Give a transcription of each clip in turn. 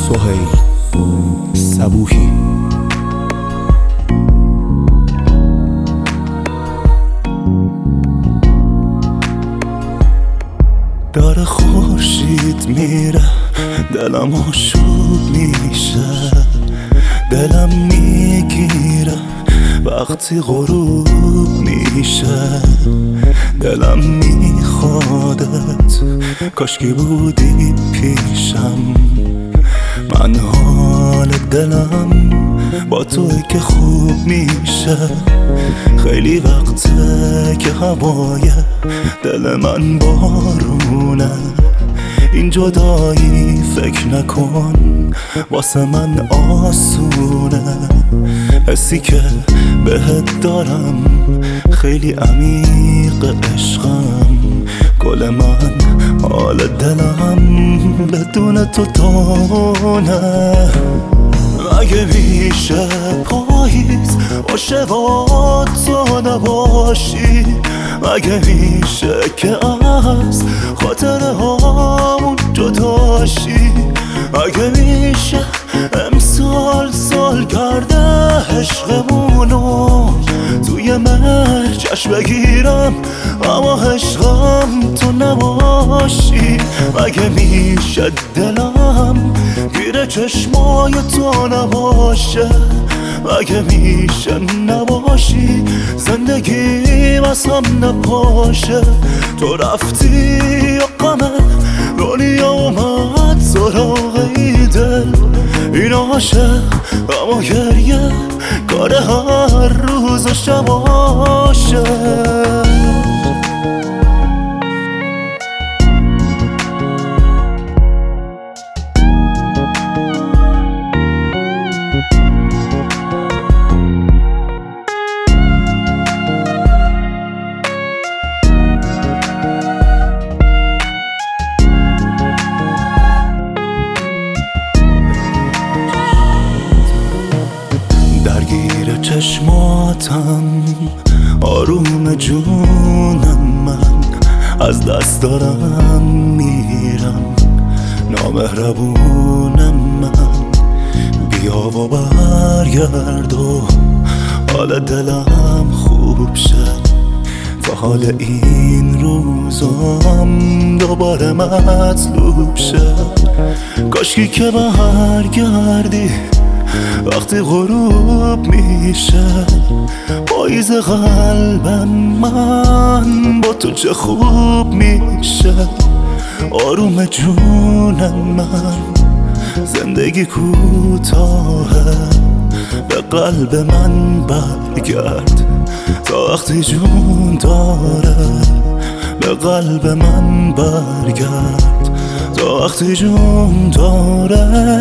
سهیل صبوحی. داره خورشید میره، دلم آشوب میشه، دلم میگیره وقتی غروب میشه، دلم میخوادت کاشکی بودی پیشم. من حال دلم با توی که خوب میشه، خیلی وقته که هوای دل من بارونه. این جدایی فکر نکن واسه من آسونه، حسی که بهت دارم خیلی عمیق عشقم. گل من حال دلم بدون تو تونه. اگه میشه پاییز باشه و تو نباشی، اگه میشه که از خاطره هامون جداشی، اگه میشه امسال سالگرد عشقمونو توی مهر جشن بگیرم اما عشقم تو نباشی، اگه میشه دلم گیره چشمای تو نباشه، اگه میشه نباشی زندگی واسم نپاشه. تو رفتی و غم دنیا اومد سراغ ای دل، این عاشق اما گریه کار هر روز و شباشه. درگیر چشماتم آروم جونم، من از دست دارم میرم نامهربونم. من بیا و برگرد و حال دلم خوب شه، تا حال این روزام دوباره مطلوب شه. کاشکی که برگردی وقتی غروب میشه، پاییز قلبم من با تو چه خوب میشه. آروم جونم من زندگی کوتاهه، به قلب من برگرد تا وقتی جون داره، به قلب من برگرد تا وقتی جون داره.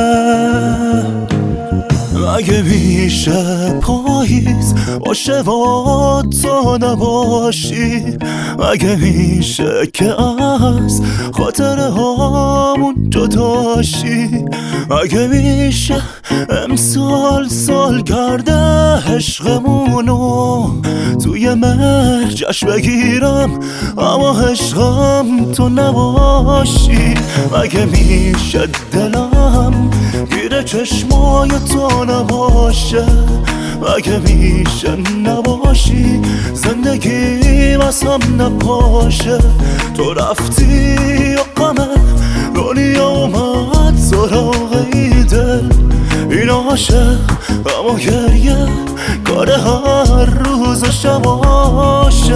اگه میشه پاییز باشه و تو نباشی، اگه میشه که از خاطره هامون جداشی، اگه میشه امسال سالگرد عشقمونو توی مهر جشن بگیرم اما عشقم تو نباشی، اگه میشه دلم گیره چشمای تو نباشه، اگه میشه نباشی زندگی واسم نپاشه. تو رفتی و غم دنیا اومد سراغ ای دل، این عاشق اما گریه کار هر روز و شباشه.